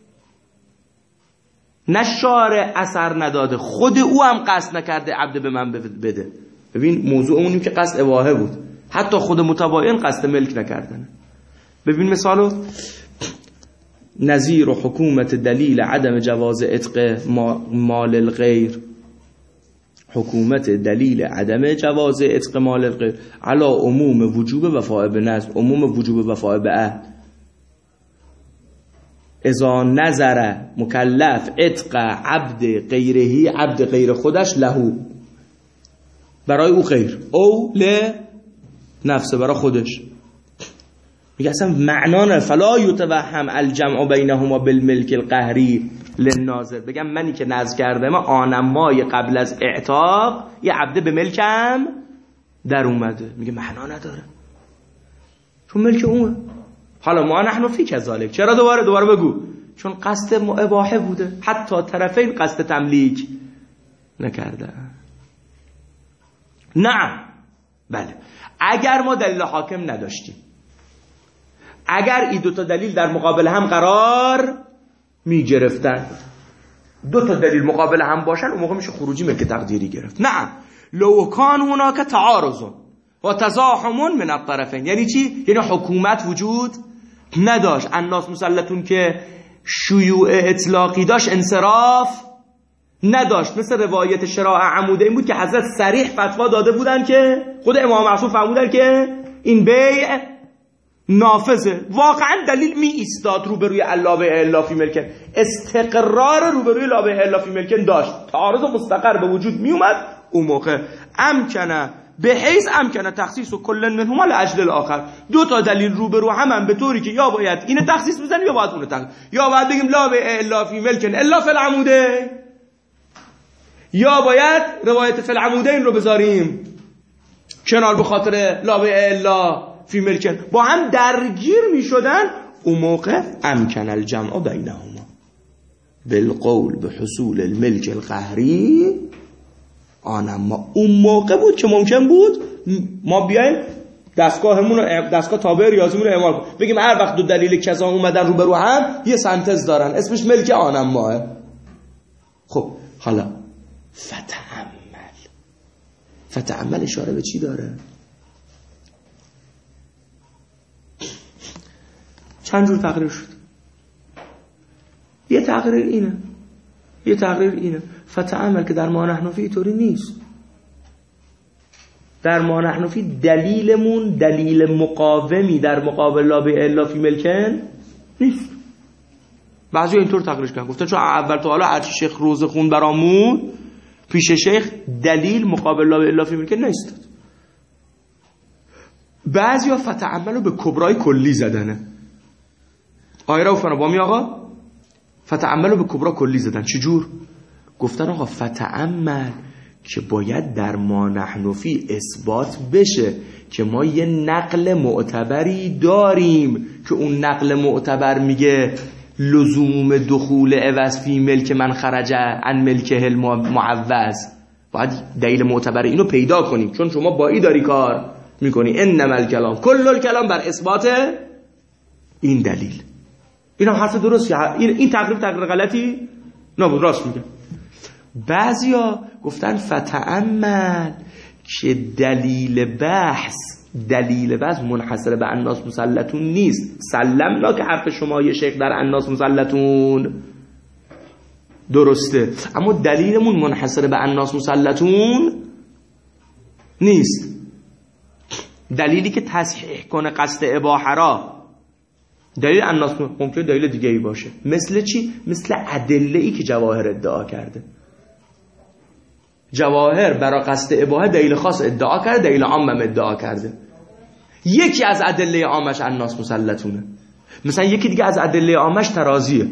نه شارع اثر نداده، خود او هم قصد نکرده عبد به من بده. ببین موضوع اونیم که قصد اباحه بود، حتی خود متباین قصد ملک نکردن. ببین مثالو، نظیر و حکومت دلیل عدم جواز عتق مال الغیر، حکومت دلیل عدم جواز عتق مال الغیر علا عموم وجوب وفاء به نظر، عموم وجوب وفاء به عهد. اذا نظر مکلف عتق عبد غیرهی، عبد غیر خودش، لهو برای او خیر، او ل نفسه برای خودش. میگه اصلا معنا نه، فلا یتوهم الجمع بینهما بالملک القهری للناظر. بگم منی که نذر کردم آنم مای قبل از اعتاق یه عبد به ملکم در اومده. میگه معنا نداره چون ملک اونه. حالا ما نحن فی کذالک، چرا دوباره دوباره بگو؟ چون قصد اباحه بوده، حتی طرفین قصد تملیک نکرده. نه بله، اگر ما دلیل حاکم نداشتیم، اگر این دوتا دلیل در مقابل هم قرار می گرفتن، دوتا دلیل مقابل هم باشن، اون موقع میشه خروجی ملک تقدیری گرفت. نه، لو کان هناک تعارض و تزاحم من الطرفین. یعنی چی؟ یعنی حکومت وجود نداشت، الناس مسلطون که شیوع اطلاقی داشت، انصراف نداشت. مثل روایت شراع عموده این بود که حضرت صریح فتوا داده بودن که خود امام معصوم فرمودن که این بیع نافذه. واقعا دلیل می ایستاد روبروی لا بیع الا فی ملکن، استقرار روبروی لا بیع الا فی ملکن داشت، تعارض مستقر به وجود می اومد. اون موقع امکنه به حیث امکنه تخصیص و کل منهما لاجل الاخر، دو تا دلیل روبرو هم, هم به طوری که یا باید اینو تخصیص بزنیم یا باید اونو تخصیص، یا باید بگیم لا بیع الا فی ملکن الا فی العموده، یا باید روایت فی العمودین رو بذاریم کنار به خاطر لا بیع الا فی ملکن. با هم درگیر می شدن. اون موقع امکن الجمع بینهما بالقول به حصول الملک القهری. آنم ما اون موقع بود که ممکن بود ما بیایم دستگاهمون رو، دستگاه تابع ریاضیمون رو اعمال کنیم، بگیم هر وقت دو دلیل کذا اومدن رو به رو هم یه سنتز دارن اسمش ملک آنم ماه. خب حالا فتعمل، فتعمل اشاره به چی داره؟ چند جور تقریر شد. یه تقریر اینه، یه تقریر اینه فتعمل که در ما نحن فی اینطوری نیست. در ما نحن فی دلیلمون دلیل مقاومی در مقابل لا بیع الا فی ملکن نیست. بعضی اینطور تقریرش کردن، گفتن چون اول تا حالا هرچی شیخ روزه خون برامون پیش شیخ دلیل مقابل لا بیع الا فی ملکن نیست. بعضی ها فتعمل رو به کبرای کلی زدنه. آیه رو فنا بامی آقا فتعمل رو به کبرا کلی زدن. چجور؟ گفتن آقا فتعمل که باید در ما نحن فی اثبات بشه که ما یه نقل معتبری داریم که اون نقل معتبر میگه لزوم دخول عوض فی ملک من خرج عن ملکه المعوض. باید دلیل معتبر اینو پیدا کنیم، چون شما با ای داری کار میکنی. انما الکلام کل الکلام بر اثبات این دلیل. این هم حرف درست، این این تقریب تقریب غلطی نبود، راست میگه. بعضیا گفتن فتعمل که دلیل بحث دلیل بحث منحصر به الناس مسلطون نیست. سلمنا که حرف شما یه شیخ در الناس مسلطون درسته، اما دلیلمون منحصر به الناس مسلطون نیست. دلیلی که تصحیح کنه قصد اباحه را، دلیل الناس ممکنه دلیل دیگه ای باشه. مثل چی؟ مثل ادله ای که جواهر ادعا کرده. جواهر برای قصد اباحه دلیل خاص ادعا کرده، دلیل عام هم ادعا کرده. یکی از ادله عامش الناس مسلطونه، مثلا یکی دیگه از ادله عامش ترازیه،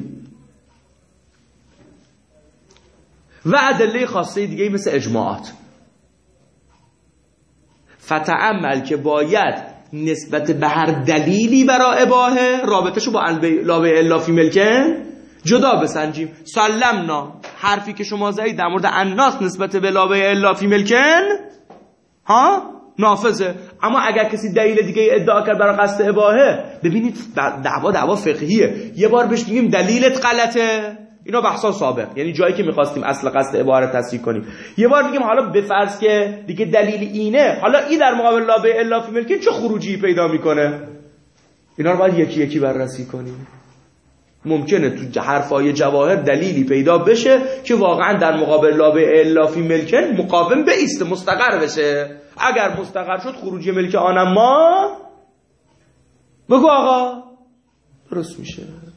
و ادله خاصه دیگه مثل اجماعات. فتعمل که باید نسبت به هر دلیلی برای اباحه رابطهشو با لابه الا فی ملکن جدا بسنجیم. سلمنا حرفی که شما زدید در مورد الناس نسبت به لابه الا فی ملکن ها نافذه. اما اگر کسی دلیل دیگه ادعا کرد برای قصد اباحه، ببینید دعوا دعوا فقهیه، یه بار بهش میگیم دلیلت غلطه، اینا بحثا سابق، یعنی جایی که میخواستیم اصل قصد اباحه رو تصریح کنیم. یه بار میگیم حالا به فرض که دیگه دلیل اینه، حالا این در مقابل لابه الا فی ملکن چه خروجی پیدا میکنه؟ اینا رو باید یکی یکی بررسی کنیم. ممکنه تو حرفای جواهر دلیلی پیدا بشه که واقعا در مقابل لابه الا فی ملکن مقاوم بیسته، مستقر بشه. اگر مستقر شد خروجی ملک آنم ما بگو آقا درست میشه.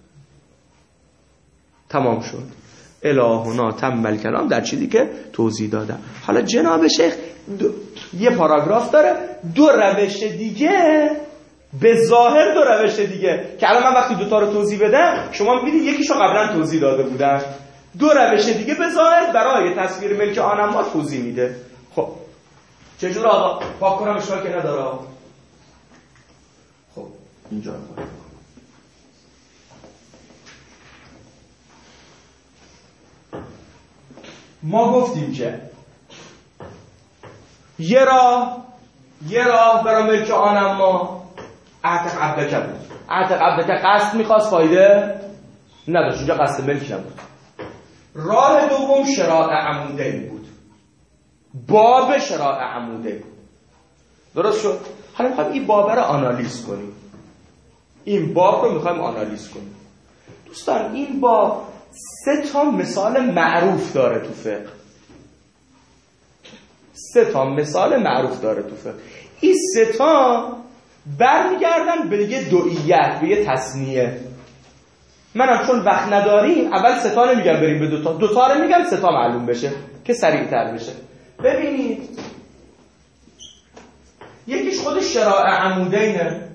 تمام شد. الهنا تم الکلام در چیزی که توضیح دادم. حالا جناب شیخ دو... یه پاراگراف داره، دو روش دیگه به ظاهر، دو روش دیگه که الان من وقتی دوتا رو توضیح بدم شما میبینید یکیشو قبلا توضیح داده بودم، دو روش دیگه به ظاهر برای تصویر ملک آنم ما توضیح میده. خب چجور آقا؟ پاک کنم اشکال که نداره. خب اینجا رو پاک کنم. ما گفتیم که یه راه یه راه برای ملک آنم ما اعتق عبدکه بود. اعتق عبدکه قصد میخواست، فایده نداشت، اونجا قصد ملک نبود. راه دوم شراع عموده بود، باب شراع عموده. درست شد؟ حالا میخوایم این باب رو آنالیز کنیم. این باب رو میخوایم آنالیز کنیم. دوستان این باب سه تا مثال معروف داره تو فقه. سه تا مثال معروف داره تو فقه. این سه تا برمیگردن به یه دوئیت، به یه تصنیه. منم چون وقت نداریم اول سه تا نمیگم بریم به دوتا، دوتا رو میگم سه تا معلوم بشه که سریع‌تر بشه. ببینید یکیش خود شراع عمودینه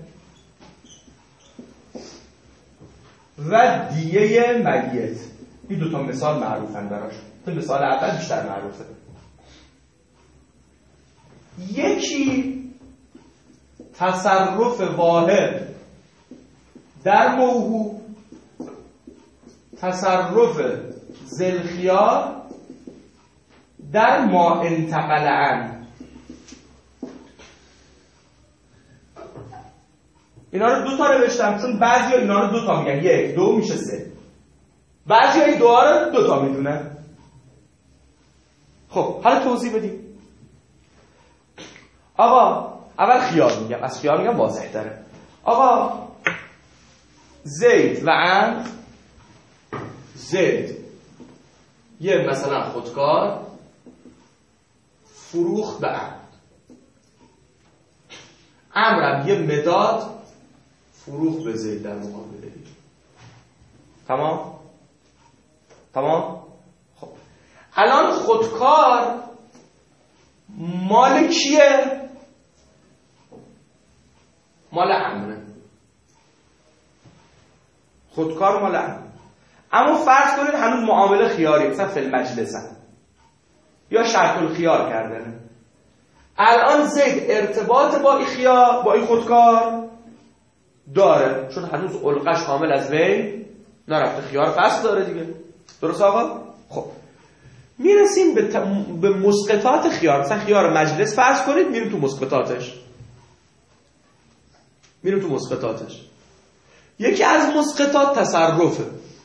و دیه میت. این دوتا مثال معروفن براش. تو مثال اول بیشتر معروفه. یکی تصرف واحد در موهوب، تصرف ذوالخیار در ما انتقل عن. اینا رو دو تا نوشتم چون بعضی ها اینا رو دو تا میگن، یک دو میشه سه. بعضی ها این دو ها رو دو تا میدونن. خب حالا توضیح بدیم. آقا اول خیار میگم، از خیار میگم واضح داره. آقا زید و عمرو، زید یه مثلا خودکار فروخت به عمرو، عمرو یه مداد فروخت به زید در مقابل دیگه. تمام؟ تمام؟ خب الان خودکار مال کیه؟ مال عمرو. خودکار مال عمرو. اما فرض کنید هنوز معامله خیاری، مثلا فی المجلس یا شرط الخیار کردنه. الان زید ارتباط با این خیار، با این خودکار داره چون هنوز علقش کامل از وی نرفته، خیار فصل داره دیگه. درست آقا؟ خب میرسیم به, تم... به مسقطات خیار. مثلا خیار مجلس فرض کنید، میریم تو مسقطاتش میریم تو مسقطاتش یکی از مسقطات تصرفه.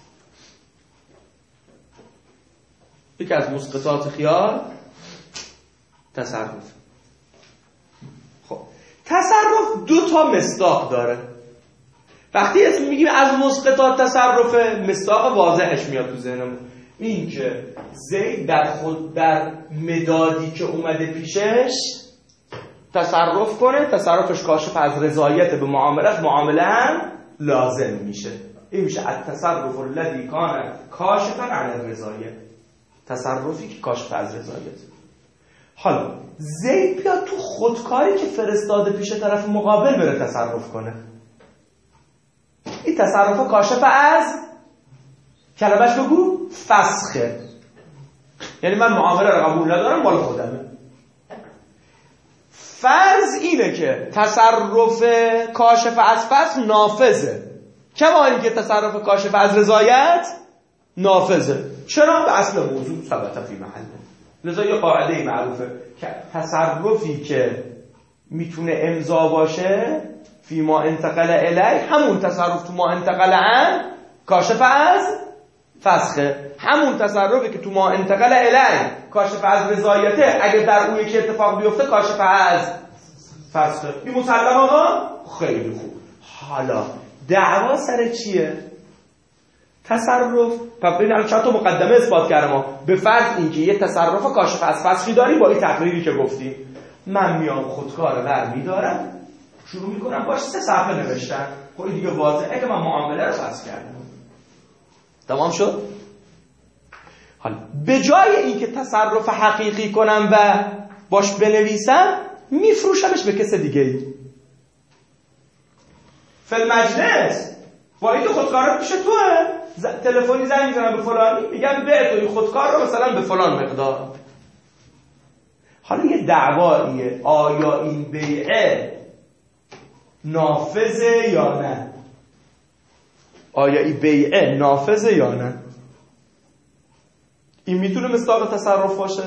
یکی از مسقطات خیار تصرف. خب تصرف دو تا مصداق داره. وقتی اسم میگیم از مسقطات تصرفه، مصداق واضحش میاد تو ذهنمون، این که زید در خود در مدادی که اومده پیشش تصرف کنه، تصرفش کاشف از رضایت به معاملش، معامله هم لازم میشه. این میشه التصرف الذی کان کاشفا عن الرضایت، تصرفی که کاشف از رضایت. حالا زید بیاد تو خودکاری که فرستاده پیش طرف مقابل بره تصرف کنه. این تصرف کاشف از کلمش بگو فسخه، یعنی من معامله رو قبول ندارم، مال خودمه. فرض اینه که تصرف کاشف از فصل نافذه، کما اینکه تصرف کاشف از رضایت نافذه. چرا؟ به اصل موضوع ثبت فی محله. لذا یه قاعده معروفه که تصرفی که میتونه امضا باشه فی ما انتقل الی، همون تصرف تو ما انتقل عن کاشف از فسخه. همون تصرفی که تو ما انتقل الی کاشف از رضایته، اگه در اون یکی اتفاق بیفته کاشف از فسخه. این مسلم آقا؟ خیلی خوب. حالا دعوا سر چیه؟ تصرف. پس ببین الان چند تا مقدمه اثبات کردم ما. به فرض اینکه یه تصرف کاشف از فسخی داری با این تقریری که گفتیم، من میام خودکار ور میدارم، شروع میکنم باش سه صفحه نوشتن. خب دیگه واضحه که من معامله رو فسخ کردم. تمام شد؟ حالا به جای اینکه تصرف حقیقی کنم و باش بنویسم، میفروشمش به کس دیگه ای. فی المجلس با اینکه خودکار پیش توه، ز... تلفنی زنگ میزنم به فلانی، میگم به تو این خودکار رو مثلا به فلان مقدار. حالا یه دعواییه آیا این بیعه نافذه یا نه؟ آیا این بیعه نافذه یا نه؟ این میتونه مصداق تصرف باشه؟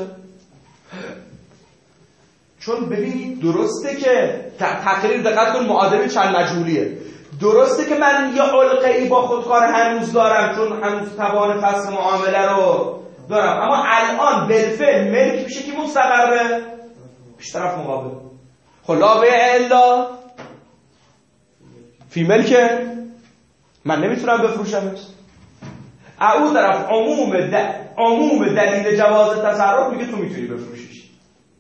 چون ببینید درسته که تقریر دقت کن معادله چند مجهولیه. درسته که من یه علقه‌ای با خودکار هنوز دارم چون هنوز توان فسخ معامله رو دارم، اما الان بالفعل ملک میشه که مستقره پیش طرف مقابل. خلا بیع الا فی ملکه، من نمیتونم بفروشمش. اون طرف عموم د... عموم دلیل جواز تصرف میگه تو میتونی بفروشیش.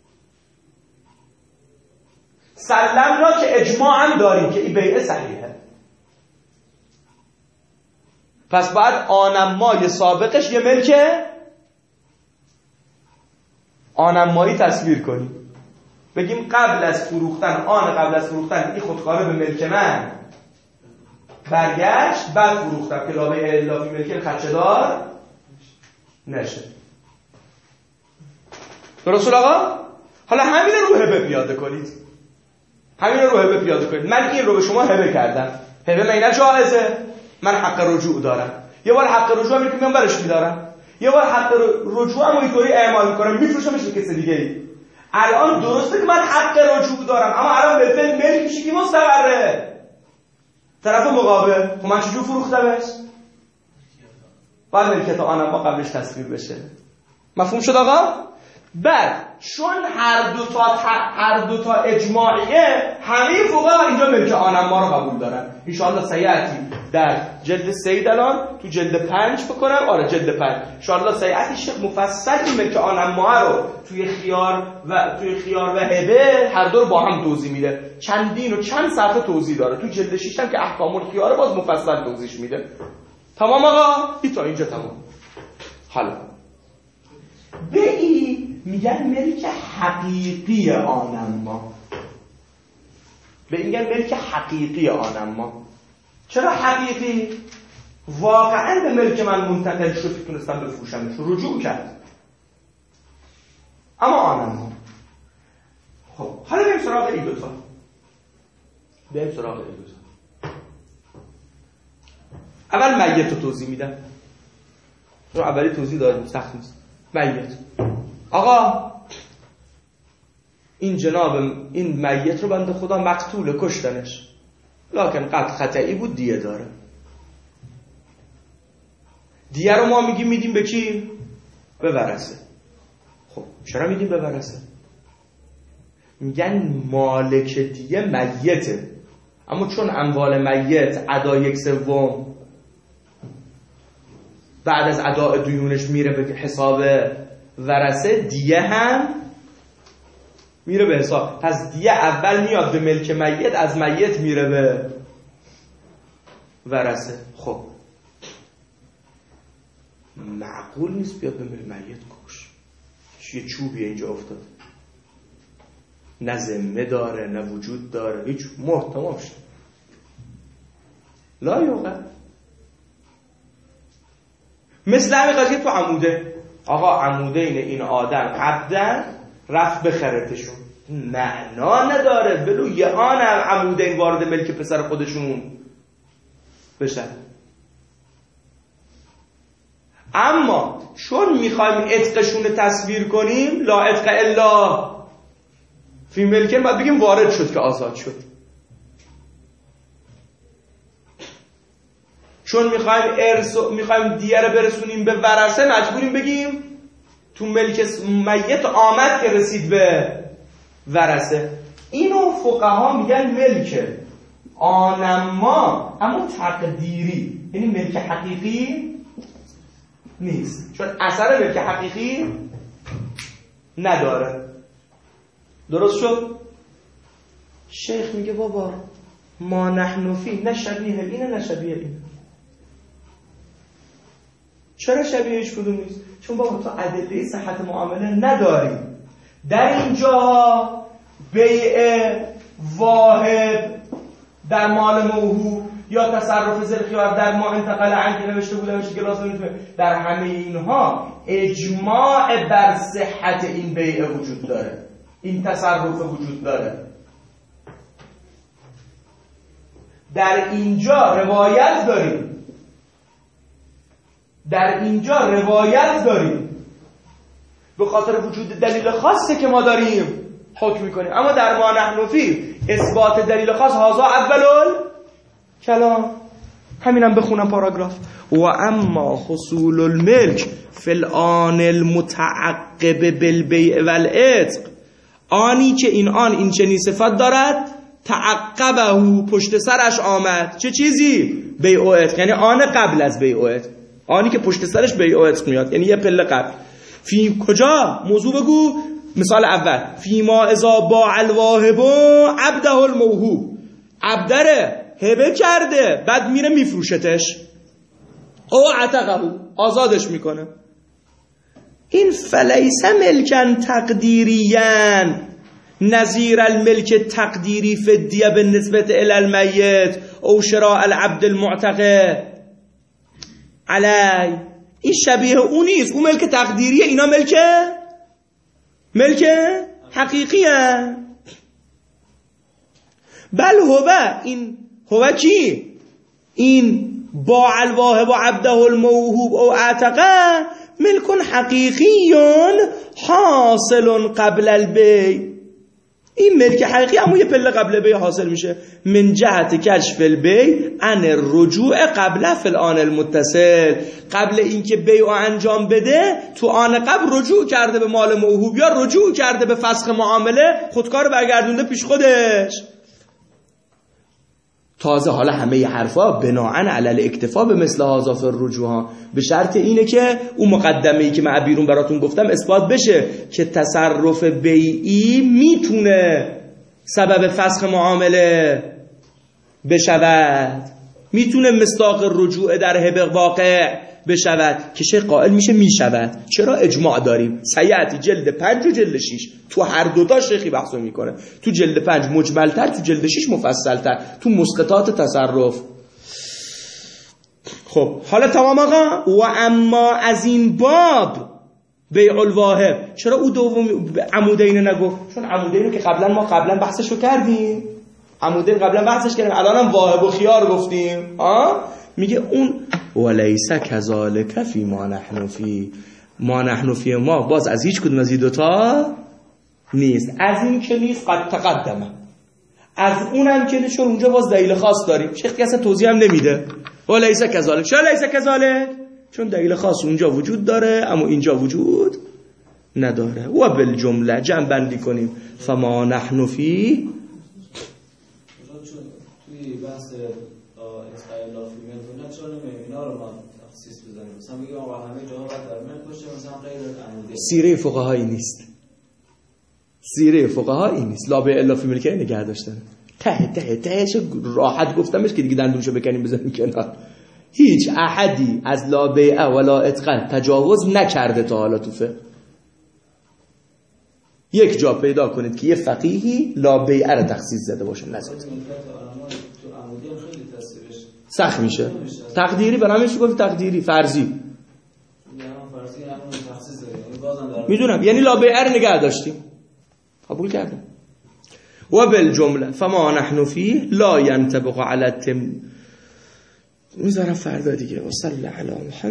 سلمنا که اجماعا داریم که این بیعه صحیحه، پس بعد آنمای سابقش یه ملکه آنمایی تصویر کنیم، بگیم قبل از فروختن، آن قبل از فروختن این خودکاره به ملک من برگشت، بعد فروختم که لابه الافی ملک خدشه دار نشه. درست آقا؟ حالا همین رو هبه پیاده کنید، همین رو هبه پیاده کنید. من این رو به شما هبه کردم، هبه من نه جایزه، من حق رجوع دارم. یه بار حق رجوع هم میگم برش میدارم، یه بار حق رجوع هم اینطوری اعمال میکنم میفروشمش به کسی دیگه ای. الان درسته که من حق رجوع دارم، اما الان بالفعل ملک میشه که مستقره طرف مقابل. خب من چجور فروختمش؟ بعد ملکیت آنم با قبلش تصویر بشه. مفهوم شد آقا؟ بعد چون هر دو تا هر دو تا اجماعیه، همه فقها اینجا ملک آنم ما رو قبول دارن. ان شاء الله سیاتی در جلد سه الان تو جلد پنج بکنم. آره جلد پنج ان شاء الله سیاتی شیخ مفصل این ملک آنم ما رو توی خیار و توی خیار و هبه هر دو رو با هم توضیح میده. چندین و چند صفحه توضیح داره. تو جلد شش هم که احکام الخیار باز مفصل توضیح میده. تمام آقا؟ این تا اینجا تمام. حالا به این میگن ملک حقیقی آنم ما. به این میگن ملک حقیقی آنم ما. چرا حقیقی؟ واقعا به ملک من منتقل شد که تونستم بفروشمش، رجوع کرد. اما آنم ما. خب حالا بریم سراغ این دوتا. بریم سراغ این دوتا. اول میت رو توضیح میدم. رو اولی توضیح دادیم، سخت نیست. میت آقا این جناب این میت رو بنده خدا مقتول کشتنش، لکن قتل خطئی بود، دیه داره. دیه رو ما میگیم میدیم به کی؟ به ورثه. خب چرا میدیم به ورثه؟ میگن مالک دیه میته، اما چون اموال میت ادا یک سوم بعد از اداء دیونش میره به حساب ورثه، دیه هم میره به حساب. پس دیه اول میاد به ملک میت، از میت میره به ورثه. خب معقول نیست بیاد به ملک میت کش. یه چوبیه اینجا افتاد، نه ذمه داره نه وجود داره، هیچ محتمام شد. لا یوقع. مثل همین قضیه تو عموده. آقا عموده اینه این آدم عبدن رفت بخرتشون، معنا نداره. بلو یه آنم عمودین وارد ملک پسر خودشون بشن. اما چون میخوایم عتقشون رو تصویر کنیم، لا عتق الا فی ملکن، باید بگیم وارد شد که آزاد شد. چون میخوایم ارث میخوایم دیه رو برسونیم به ورثه، مجبوریم بگیم تو ملک میت آمد که رسید به ورثه. اینو فقها میگن ملک آنما، اما تقدیری، یعنی ملک حقیقی نیست، چون اثر ملک حقیقی نداره. درست شد؟ شیخ میگه بابا ما نحن فی، نه شبیه اینه نه شبیه اینه. چرا شبیهش کدوم نیست؟ چون بابا تو ادله صحت معامله نداری. در اینجا بیع واهب در مال موهوب یا تصرف ذوالخیار در ما انتقل عن که نوشته بوده میشه که لازم، در همه اینها اجماع بر صحت این بیع وجود داره، این تصرف وجود داره. در اینجا روایت داریم، در اینجا روایت داریم به خاطر وجود دلیل خاصه که ما داریم حکم میکنیم. اما در ما نحن فی اثبات دلیل خاص هذا اولل کلام. همینم بخونم پاراگراف. و اما حصول الملک فی الآن المتعقب بالبیع والعتق، آنی که این آن این چنین صفت دارد، تعقبه پشت سرش آمد. چه چیزی؟ بیع و عتق، یعنی آن قبل از بیع و عتق، آنی که پشت سرش بیع و عتق میاد، یعنی یه پله قبل. فی کجا؟ موضوع بگو. مثال اول، فی ما اذا باع الواهب عبده الموهوب، عبدره هبه کرده بعد میره میفروشتش، او عتقه آزادش میکنه. این فلیس ملکن تقدیریان نظیر الملک تقدیری فی الدیه بالنسبه الی المیت او شراء العبد المعتقه علی. این شبیه اون نیست، اون ملک تقدیریه، اینا ملک ملک حقیقیه. بل هو، این هو کی؟ این باع الواهب و عبده الموهوب او اعتقه ملک حقیقی حاصل قبل البیع. این ملک حقیقی اما یه پله قبل بیع حاصل میشه، من جهت کشف البیع عن الرجوع قبل فی الآن المتصل، قبل اینکه بیع انجام بده تو آن قبل رجوع کرده به مال موهوب یا رجوع کرده به فسخ معامله، خودکار برگردونده پیش خودش. تازه حالا همه ی حرفا بناءن علی الاکتفا به مثل هذا فی الرجوع ها، به شرط اینه که اون مقدمه‌ای که من بیرون براتون گفتم اثبات بشه که تصرف بیعی میتونه سبب فسخ معامله بشود، میتونه مصداق رجوع در هبه واقع بشود، که شیخ قائل میشه میشود. چرا؟ اجماع داریم. سیعتی جلد پنج و جلد شیش تو هر دوتا شیخی بحثو میکنه، تو جلد پنج مجملتر، تو جلد شیش مفصلتر، تو مسقطات تصرف. خب حالا تمام آقا. و اما از این باب بیع الواهب، چرا او دوم عمودین نگفت؟ چون عمودین که قبلا ما قبلا بحثشو کردیم، عمودین قبلا بحثش کردیم، الانم واهب و خیار گفتیم. ها میگه اون ولیس کذالک فی ما نحن فی، ما نحن فی ما باز از هیچ کدوم از این دوتا نیست. از این که نیست قد تقدمه، از اونم که نیست، چون اونجا باز دلیل خاص داریم. شیخ دیگه اصلا توضیح هم نمیده. ولیس کذالک، چرا لیس کذالک؟ چون دلیل خاص اونجا وجود داره اما اینجا وجود نداره. و بالجمله جمع بندی کنیم، فما نحن فی توی بحث اسقای لافی میدونه چون اینا رو ما تخصیص بزنیم، مثلا میگم آقا همه جاها باید در من باشه، مثلا غیر عمودی. سیره فقهایی نیست، سیره فقهایی نیست. لا به الا فی ملکه نگه داشتن. ته ته تهش راحت گفتمش که دیگه دندونشو بکنیم بزنیم کنار. هیچ احدی از لا بیع ولا اتقن تجاوز نکرده تا حالا تو فقه. یک جا پیدا کنید که یه فقیهی لا بیع رو تخصیص زده باشه نزد. سخت میشه. تقدیری برامش گفت، تقدیری فرضی. میدونم، یعنی لا بیع رو نگه داشتیم، قبول کردم. و بالجمله فما نحن فيه لا ينطبق على التم. میذارم فردا دیگه. و صلی علی محمد.